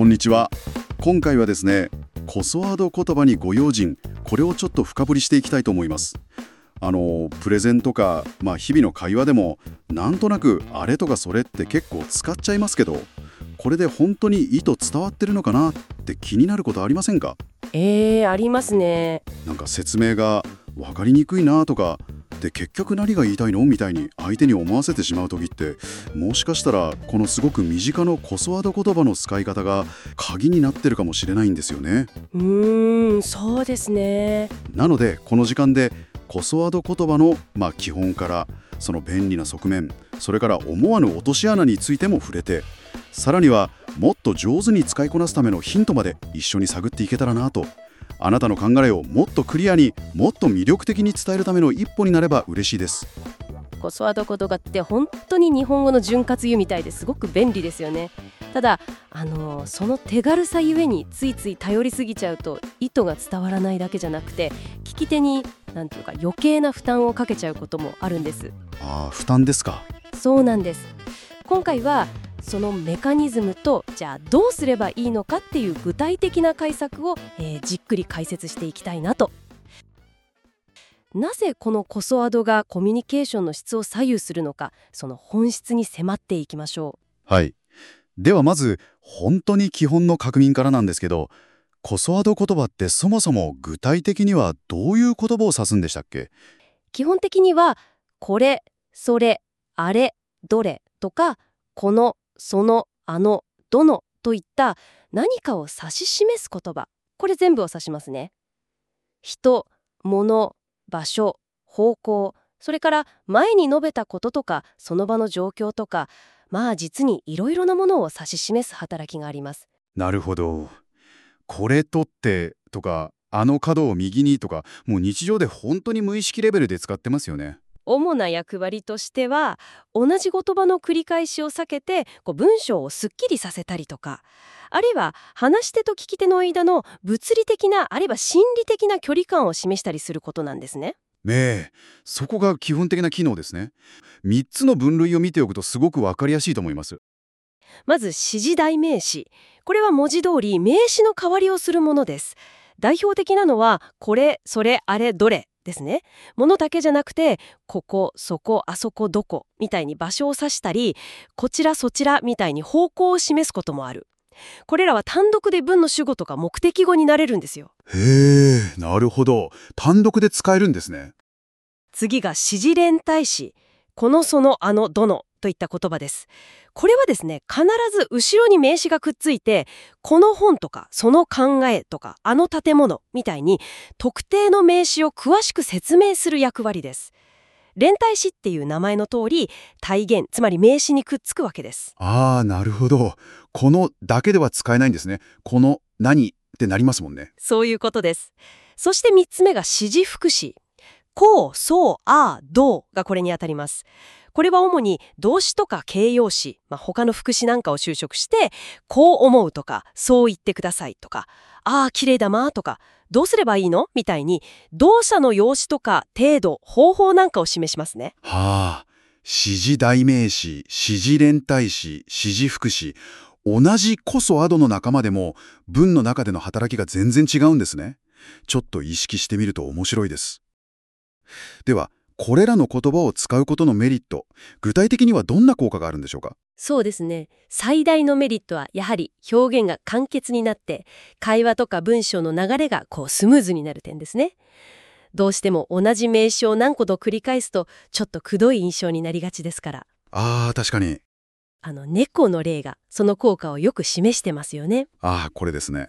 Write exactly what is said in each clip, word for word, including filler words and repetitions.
こんにちは。今回はですね、コソワード言葉にご用心、これをちょっと深掘りしていきたいと思います。あのプレゼンとか、まあ、日々の会話でもなんとなくあれとかそれって結構使っちゃいますけど、これで本当に意図伝わってるのかなって気になることありませんか？ えー、ありますね。 なんか説明が分かりにくいなとかで、結局何が言いたいのみたいに相手に思わせてしまう時って、もしかしたらこのすごく身近なコソワード言葉の使い方が鍵になってるかもしれないんですよね。 うーん、そうですね。 なのでこの時間でコソワード言葉の、まあ、基本からその便利な側面、それから思わぬ落とし穴についても触れて、さらにはもっと上手に使いこなすためのヒントまで一緒に探っていけたらなと。あなたの考えをもっとクリアに、もっと魅力的に伝えるための一歩になれば嬉しいです。 コソワード言葉って本当に日本語の潤滑油みたいですごく便利ですよね。ただ、あのー、その手軽さゆえについつい頼りすぎちゃうと意図が伝わらないだけじゃなくて、聞き手になんていうか余計な負担をかけちゃうこともあるんです。 ああ、負担ですか。 そうなんです。今回はそのメカニズムと、じゃあどうすればいいのかっていう具体的な解策を、えー、じっくり解説していきたいなと。なぜこのコソワードがコミュニケーションの質を左右するのか、その本質に迫っていきましょう。はい。ではまず本当に基本の確認からなんですけど、コソワード言葉ってそもそも具体的にはどういう言葉を指すんでしたっけ？ 基本的にはこれ、それ、あれ、どれとか、この、その、あの、どのといった何かを指し示す言葉、これ全部を指しますね。人、物、場所、方向、それから前に述べたこととかその場の状況とか、まあ実にいろいろなものを指し示す働きがあります。 なるほど。これ取ってとか、あの角を右にとか、もう日常で本当に無意識レベルで使ってますよね。 主な役割としては、同じ言葉の繰り返しを避けてこう文章をすっきりさせたりとか、あるいは話し手と聞き手の間の物理的なあるいは心理的な距離感を示したりすることなんですね。 ねえ、そこが基本的な機能ですね。みっつの分類を見ておくとすごくわかりやすいと思います。 まず指示代名詞、これは文字通り名詞の代わりをするものです。代表的なのはこれ、それ、あれ、どれですね。ものだけじゃなくて、ここ、そこ、あそこ、どこみたいに場所を指したり、こちらそちらみたいに方向を示すこともある。これらは単独で文の主語とか目的語になれるんですよ。 へえ、なるほど。単独で使えるんですね。 次が指示連帯詞、この、その、あの、どのといった言葉です。これはですね、必ず後ろに名詞がくっついて、この本とかその考えとかあの建物みたいに特定の名詞を詳しく説明する役割です。連帯詞っていう名前の通り、体現、つまり名詞にくっつくわけです。 ああ、なるほど。このだけでは使えないんですね。この何ってなりますもんね。 そういうことです。そしてみっつめが指示副詞。こう、そう、ああ、どうがこれにあたります。これは主に動詞とか形容詞、まあ、他の副詞なんかを修飾して、こう思うとか、そう言ってくださいとか、ああ、綺麗だなとか、どうすればいいのみたいに、動作の様子とか程度、方法なんかを示しますね。 はあ、指示代名詞、指示連帯詞、指示副詞。同じコソアドの仲間でも文の中での働きが全然違うんですね。ちょっと意識してみると面白いです。では、これらの言葉を使うことのメリット、具体的にはどんな効果があるんでしょうか？ そうですね。最大のメリットはやはり表現が簡潔になって、会話とか文章の流れがこうスムーズになる点ですね。どうしても同じ名詞を何個と繰り返すとちょっとくどい印象になりがちですから。 ああ、確かに。 あの猫の例がその効果をよく示してますよね。 ああ、これですね。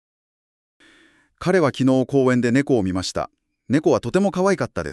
彼は昨日公園で猫を見ました。猫はとても可愛かったです。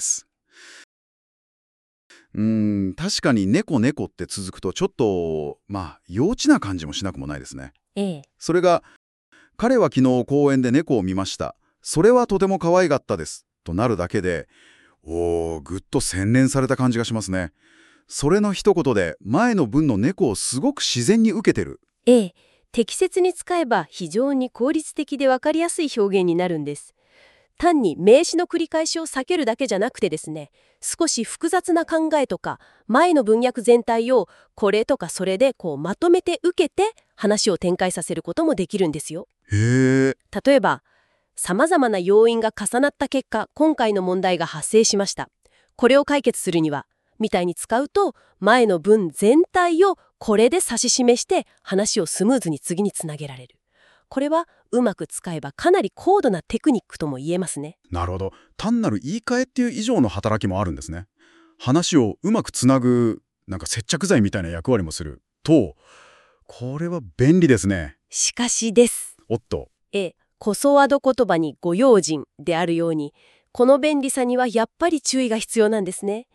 うーん、確かに猫猫って続くとちょっと、まあ、幼稚な感じもしなくもないですね。 ええ。 それが、彼は昨日公園で猫を見ました。それはとても可愛かったです。となるだけで、おー、ぐっと洗練された感じがしますね。それの一言で前の文の猫をすごく自然に受けてる。 ええ。適切に使えば非常に効率的で分かりやすい表現になるんです。 単に名詞の繰り返しを避けるだけじゃなくてですね、少し複雑な考えとか前の文脈全体をこれとかそれでこうまとめて受けて話を展開させることもできるんですよ。 へえ。 例えば、様々な要因が重なった結果、今回の問題が発生しました。これを解決するには、みたいに使うと、前の文全体をこれで指し示して話をスムーズに次につなげられる。これはうまく使えばかなり高度なテクニックとも言えますね。 なるほど。単なる言い換えっていう以上の働きもあるんですね。話をうまくつなぐ、なんか接着剤みたいな役割もすると、これは便利ですね。 しかしです。 おっと。 え、コソワド言葉にご用心であるように、この便利さにはやっぱり注意が必要なんですね。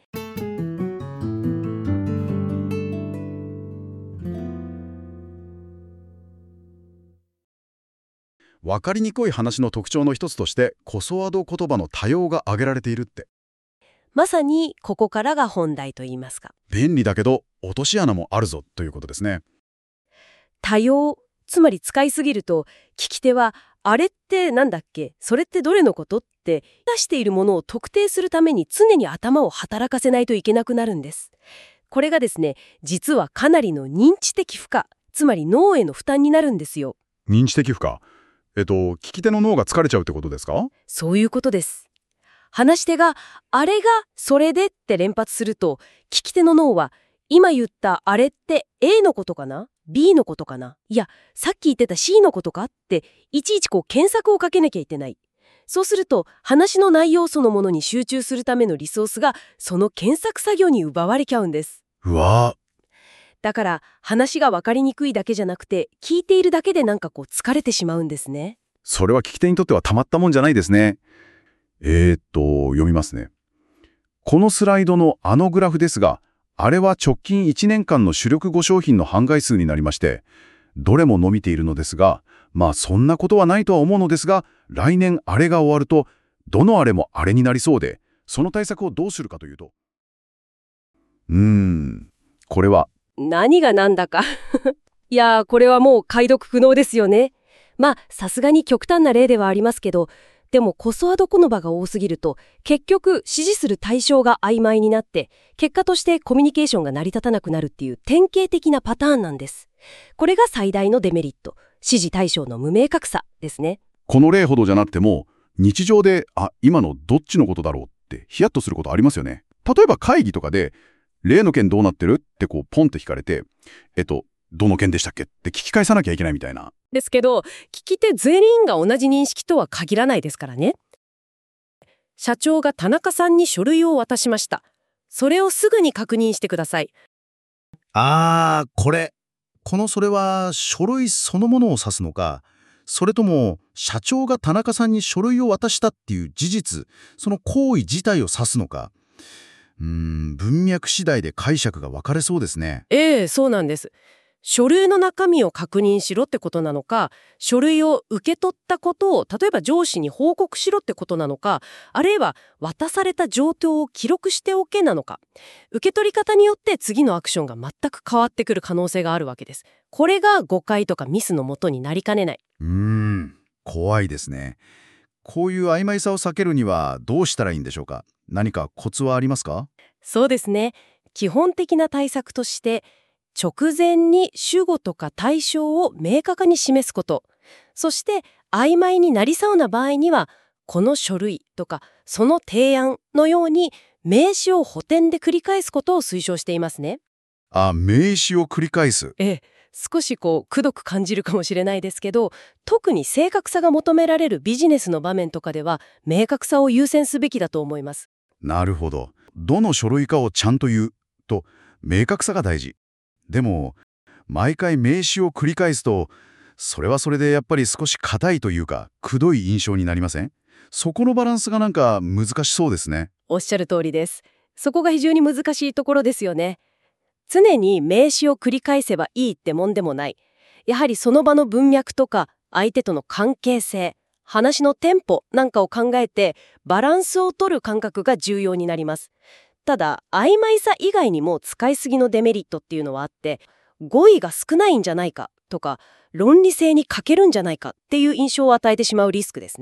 わかりにくい話の特徴の一つとしてコソワド言葉の多様が挙げられているって。 まさにここからが本題といいますか。 便利だけど落とし穴もあるぞということですね。 多様、つまり使いすぎると聞き手はあれってなんだっけ、それってどれのことって出しているものを特定するために常に頭を働かせないといけなくなるんです。これがですね、実はかなりの認知的負荷、つまり脳への負担になるんですよ。 認知的負荷。えっと、聞き手の脳が疲れちゃうってことですか？ そういうことです。話し手があれがそれでって連発すると、聞き手の脳は今言ったあれって A のことかな ?B のことかな、いや、さっき言ってた C のことかっていちいちこう検索をかけなきゃいけない。そうすると話の内容そのものに集中するためのリソースがその検索作業に奪われちゃうんです。 うわぁ。 だから話が分かりにくいだけじゃなくて、聞いているだけでなんかこう疲れてしまうんですね。 それは聞き手にとってはたまったもんじゃないですね。えーっと、読みますね。このスライドのあのグラフですが、あれは直近いちねんかんの主力ご商品の販売数になりまして、どれも伸びているのですが、まあそんなことはないとは思うのですが、来年あれが終わると、どのあれもあれになりそうで、その対策をどうするかというと。うーん、これは。 何が何だかいやー、これはもう解読不能ですよね。まあさすがに極端な例ではありますけど、でもコソワド言葉が多すぎると結局支持する対象が曖昧になって、結果としてコミュニケーションが成り立たなくなるっていう典型的なパターンなんです。これが最大のデメリット、支持対象の無明確さですね。 この例ほどじゃなくても、日常で、あ、今のどっちのことだろうってヒヤッとすることありますよね。例えば会議とかで、例の件どうなってるってこうポンって聞かれて、えっと、どの件でしたっけって聞き返さなきゃいけないみたいな。 ですけど、聞き手全員が同じ認識とは限らないですからね。社長が田中さんに書類を渡しました。それをすぐに確認してください。 あー、これ。このそれは書類そのものを指すのか、それとも社長が田中さんに書類を渡したっていう事実、その行為自体を指すのか。うーん、文脈次第で解釈が分かれそうですね。 ええ、そうなんです。書類の中身を確認しろってことなのか、書類を受け取ったことを例えば上司に報告しろってことなのか、あるいは渡された状況を記録しておけなのか、受け取り方によって次のアクションが全く変わってくる可能性があるわけです。これが誤解とかミスのもとになりかねない。 うーん、怖いですね。こういう曖昧さを避けるにはどうしたらいいんでしょうか。何かコツはありますか？ そうですね。基本的な対策として、直前に主語とか対象を明確に示すこと。そして曖昧になりそうな場合には、この書類とかその提案のように名詞を補填で繰り返すことを推奨していますね。 あ、名詞を繰り返す。 ええ、少しこうくどく感じるかもしれないですけど、特に正確さが求められるビジネスの場面とかでは明確さを優先すべきだと思います。 なるほど。どの書類かをちゃんと言うと明確さが大事。でも毎回名詞を繰り返すと、それはそれでやっぱり少し硬いというかくどい印象になりません？そこのバランスがなんか難しそうですね。 おっしゃる通りです。そこが非常に難しいところですよね。常に名詞を繰り返せばいいってもんでもない。やはりその場の文脈とか相手との関係性、話のテンポなんかを考えてバランスを取る感覚が重要になります。ただ曖昧さ以外にも使いすぎのデメリットっていうのはあって、語彙が少ないんじゃないかとか論理性に欠けるんじゃないかっていう印象を与えてしまうリスクですね。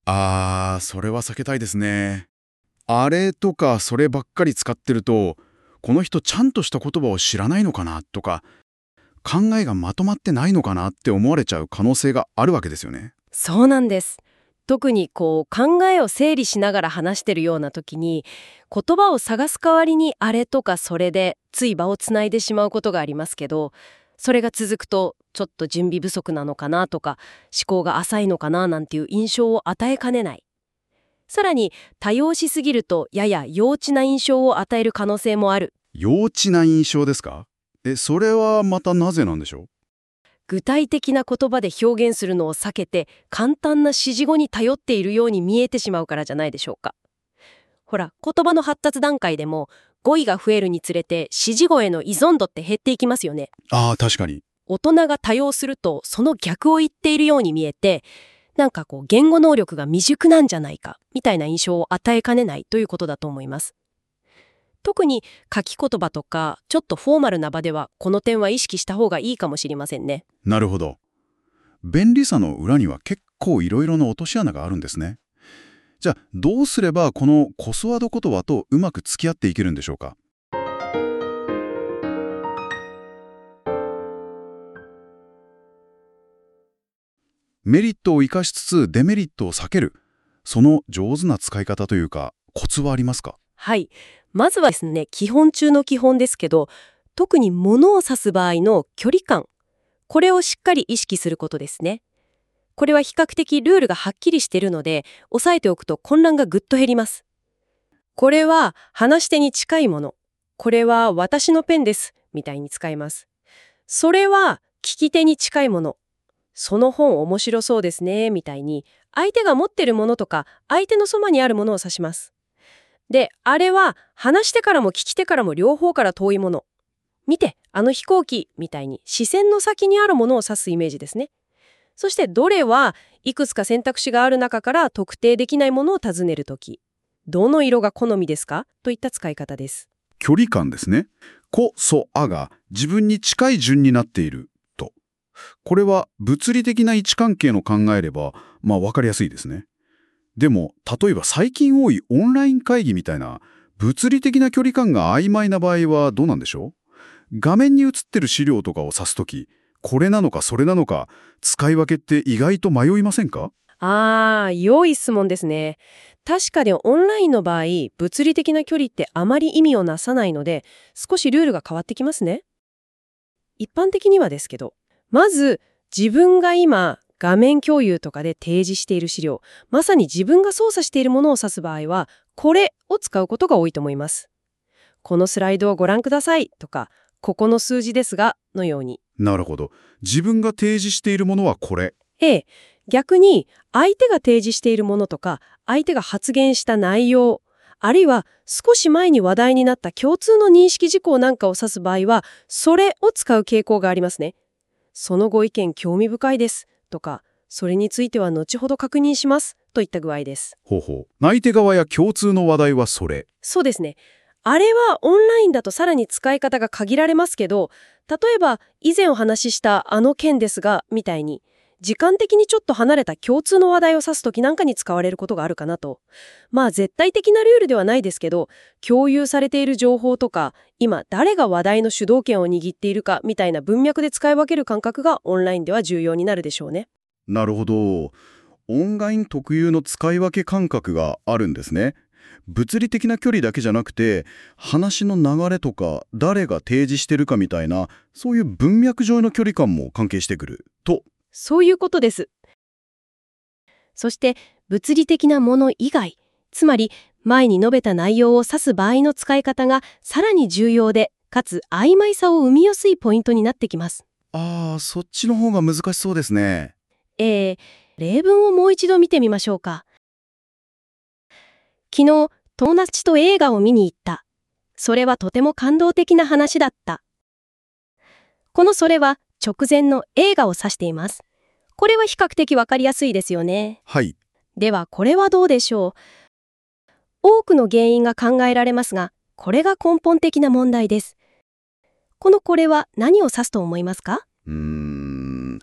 あー、それは避けたいですね。あれとかそればっかり使ってると、この人ちゃんとした言葉を知らないのかなとか、考えがまとまってないのかなって思われちゃう可能性があるわけですよね。 そうなんです。特にこう考えを整理しながら話してるような時に、言葉を探す代わりにあれとかそれでつい場をつないでしまうことがありますけど、それが続くとちょっと準備不足なのかなとか、思考が浅いのかななんていう印象を与えかねない。さらに多用しすぎるとやや幼稚な印象を与える可能性もある。 幼稚な印象ですか？え、それはまたなぜなんでしょう？ 具体的な言葉で表現するのを避けて簡単な指示語に頼っているように見えてしまうからじゃないでしょうか。ほら、言葉の発達段階でも語彙が増えるにつれて指示語への依存度って減っていきますよね。 ああ、確かに。 大人が多用するとその逆を言っているように見えて、なんかこう言語能力が未熟なんじゃないかみたいな印象を与えかねないということだと思います。特に書き言葉とかちょっとフォーマルな場ではこの点は意識した方がいいかもしれませんね。 なるほど。便利さの裏には結構いろいろな落とし穴があるんですね。じゃあどうすればこのコスワード言葉とうまく付き合っていけるんでしょうか？メリットを生かしつつデメリットを避ける。その上手な使い方というかコツはありますか？ はい。まずはですね、基本中の基本ですけど、特に物を指す場合の距離感。これをしっかり意識することですね。これは比較的ルールがはっきりしているので、押さえておくと混乱がぐっと減ります。これは話し手に近いもの。これは私のペンです。みたいに使います。それは聞き手に近いもの。その本面白そうですね。みたいに、相手が持ってるものとか、相手のそばにあるものを指します。で、あれは話してからも聞き手からも両方から遠いもの。見て、あの飛行機みたいに視線の先にあるものを指すイメージですね。そしてどれはいくつか選択肢がある中から特定できないものを尋ねるとき。どの色が好みですかといった使い方です。 距離感ですね。こ、そ、あが自分に近い順になっていると。これは物理的な位置関係の考えれば、まあ分かりやすいですね。でも、例えば最近多いオンライン会議みたいな物理的な距離感が曖昧な場合はどうなんでしょう？画面に映ってる資料とかを指すとき、これなのかそれなのか、使い分けって意外と迷いませんか？ あー、良い質問ですね。確かにオンラインの場合、物理的な距離ってあまり意味をなさないので、少しルールが変わってきますね。一般的にはですけど、まず自分が今、画面共有とかで提示している資料、まさに自分が操作しているものを指す場合は、これを使うことが多いと思います。このスライドをご覧くださいとか、ここの数字ですが、のように。 なるほど。自分が提示しているものはこれ。 ええ、逆に相手が提示しているものとか、相手が発言した内容、あるいは少し前に話題になった共通の認識事項なんかを指す場合は、それを使う傾向がありますね。そのご意見興味深いです。とか、それについては後ほど確認しますといった具合です。 ほうほう。相手側や共通の話題はそれ。 そうですね。あれはオンラインだとさらに使い方が限られますけど、例えば以前お話ししたあの件ですがみたいに時間的にちょっと離れた共通の話題を指すときなんかに使われることがあるかなと。まあ絶対的なルールではないですけど、共有されている情報とか今誰が話題の主導権を握っているかみたいな文脈で使い分ける感覚がオンラインでは重要になるでしょうね。 なるほど。オンライン特有の使い分け感覚があるんですね。物理的な距離だけじゃなくて、話の流れとか誰が提示してるかみたいな、そういう文脈上の距離感も関係してくると。 そういうことです。そして物理的なもの以外、つまり前に述べた内容を指す場合の使い方がさらに重要で、かつ曖昧さを生みやすいポイントになってきます。 ああ、そっちの方が難しそうですね。 えー、例文をもう一度見てみましょうか。昨日、友達と映画を見に行った。それはとても感動的な話だった。このそれは直前の映画を指しています。これは比較的わかりやすいですよね。 はい。 ではこれはどうでしょう。多くの原因が考えられますが、これが根本的な問題です。このこれは何を指すと思いますか？ うーん。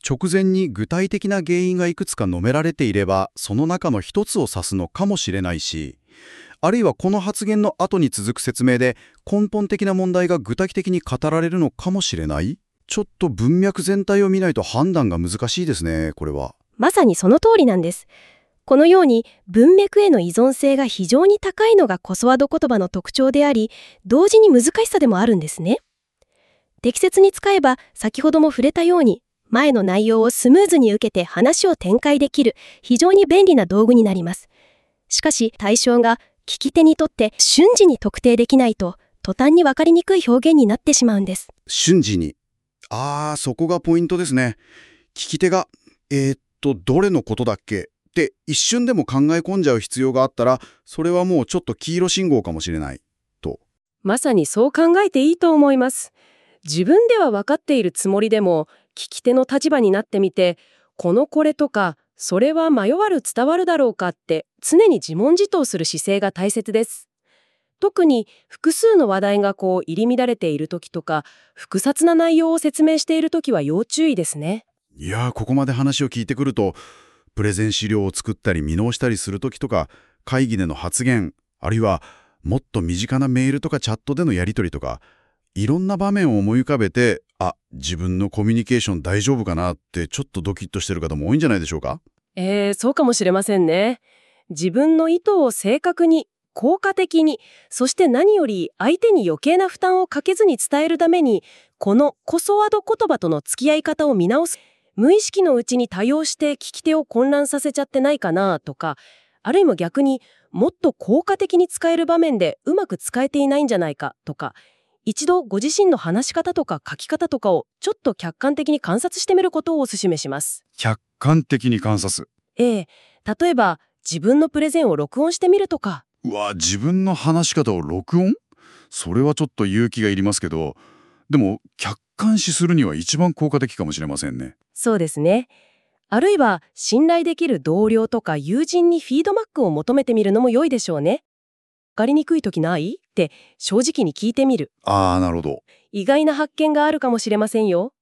直前に具体的な原因がいくつか述べられていれば、その中の一つを指すのかもしれないし、あるいはこの発言の後に続く説明で根本的な問題が具体的に語られるのかもしれない。ちょっと文脈全体を見ないと判断が難しいですね、これは。 まさにその通りなんです。このように文脈への依存性が非常に高いのがコソワード言葉の特徴であり、同時に難しさでもあるんですね。適切に使えば、先ほども触れたように、前の内容をスムーズに受けて話を展開できる非常に便利な道具になります。しかし対象が聞き手にとって瞬時に特定できないと、途端に分かりにくい表現になってしまうんです。 瞬時に。あー、そこがポイントですね。聞き手が、えー、っと、どれのことだっけって一瞬でも考え込んじゃう必要があったら、それはもうちょっと黄色信号かもしれない、と。 まさにそう考えていいと思います。自分では分かっているつもりでも、聞き手の立場になってみて、このこれとか、それは迷わる伝わるだろうかって常に自問自答する姿勢が大切です。特に複数の話題がこう入り乱れている時とか、複雑な内容を説明している時は要注意ですね。 いやー、ここまで話を聞いてくると、プレゼン資料を作ったり見直したりする時とか、会議での発言、あるいはもっと身近なメールとかチャットでのやり取りとか、いろんな場面を思い浮かべて、あ、自分のコミュニケーション大丈夫かなってちょっとドキッとしてる方も多いんじゃないでしょうか。 えー、そうかもしれませんね。自分の意図を正確に、効果的に、そして何より相手に余計な負担をかけずに伝えるために、このコソワード言葉との付き合い方を見直す。無意識のうちに多用して聞き手を混乱させちゃってないかなとか、あるいは逆にもっと効果的に使える場面でうまく使えていないんじゃないかとか、一度ご自身の話し方とか書き方とかをちょっと客観的に観察してみることをお勧めします。 客観的に観察。 ええ、例えば自分のプレゼンを録音してみるとか。 うわ、自分の話し方を録音？それはちょっと勇気がいりますけど、でも客観視するには一番効果的かもしれませんね。 そうですね。あるいは信頼できる同僚とか友人にフィードバックを求めてみるのも良いでしょうね。分かりにくい時ないって正直に聞いてみる。 ああ、なるほど。 意外な発見があるかもしれませんよ。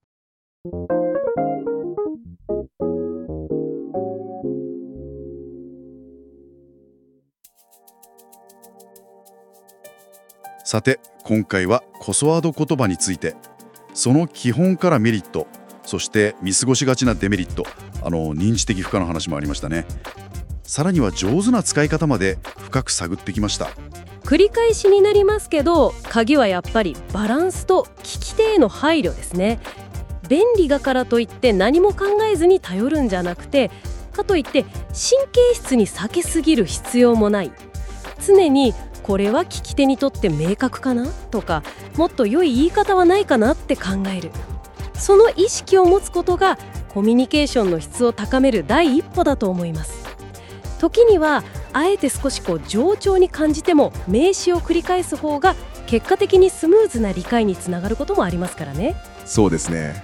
さて、今回はコソワード言葉について、その基本からメリット、そして見過ごしがちなデメリット、あの認知的負荷の話もありましたね。さらには上手な使い方まで深く探ってきました。 繰り返しになりますけど、鍵はやっぱりバランスと聞き手への配慮ですね。便利だからといって何も考えずに頼るんじゃなくて、かといって神経質に避けすぎる必要もない。常にこれは聞き手にとって明確かなとか、もっと良い言い方はないかなって考える。その意識を持つことがコミュニケーションの質を高める第一歩だと思います。時にはあえて少しこう冗長に感じても名詞を繰り返す方が結果的にスムーズな理解につながることもありますからね。 そうですね。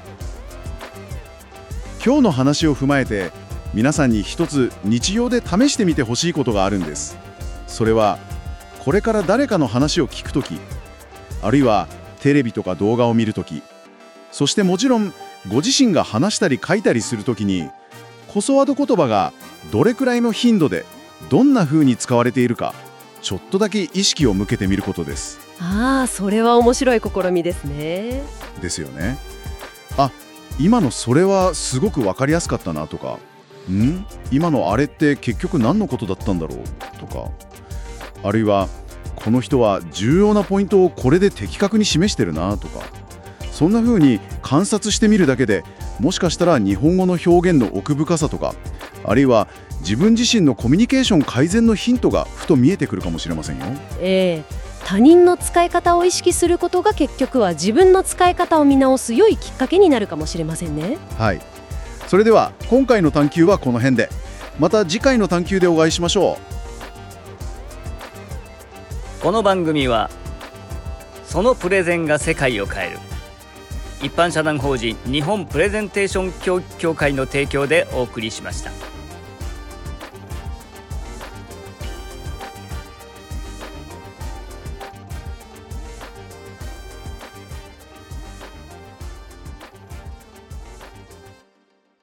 今日の話を踏まえて、皆さんに一つ日常で試してみてほしいことがあるんです。それはこれから誰かの話を聞くとき、あるいはテレビとか動画を見るとき、そしてもちろんご自身が話したり書いたりするときに、コソワード言葉がどれくらいの頻度でどんな風に使われているか、ちょっとだけ意識を向けてみることです。 ああ、それは面白い試みですね。 ですよね。あ、今のそれはすごく分かりやすかったなとか、ん？今のあれって結局何のことだったんだろうとか、あるいはこの人は重要なポイントをこれで的確に示してるなとか、そんな風に観察してみるだけで、もしかしたら日本語の表現の奥深さとか、あるいは自分自身のコミュニケーション改善のヒントがふと見えてくるかもしれませんよ。 ええ、他人の使い方を意識することが結局は自分の使い方を見直す良いきっかけになるかもしれませんね。 はい。それでは今回の探究はこの辺で、また次回の探究でお会いしましょう。 この番組はそのプレゼンが世界を変える一般社団法人日本プレゼンテーション教育協会の提供でお送りしました。